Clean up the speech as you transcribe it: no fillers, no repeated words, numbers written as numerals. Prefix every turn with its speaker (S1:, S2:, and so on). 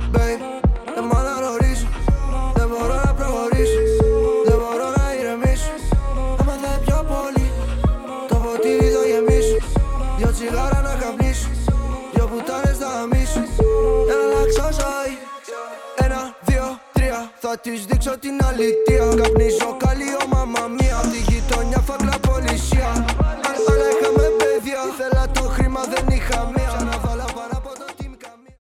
S1: babe. Δεν μ' αναγνωρίζω, δεν μπορώ να προχωρήσω, δεν μπορώ να ηρεμήσω. Άμα θες πιο πολύ, το ποτήρι το γεμίσω. Δυο τσιγάρα να καπνίσω, δυο πουτάνες να γαμίσω. Έλα αλλάξω ζωή. 1, 2, 3, θα της δείξω την αλήθεια. Καπνίζω καλή, ο μαμά μία.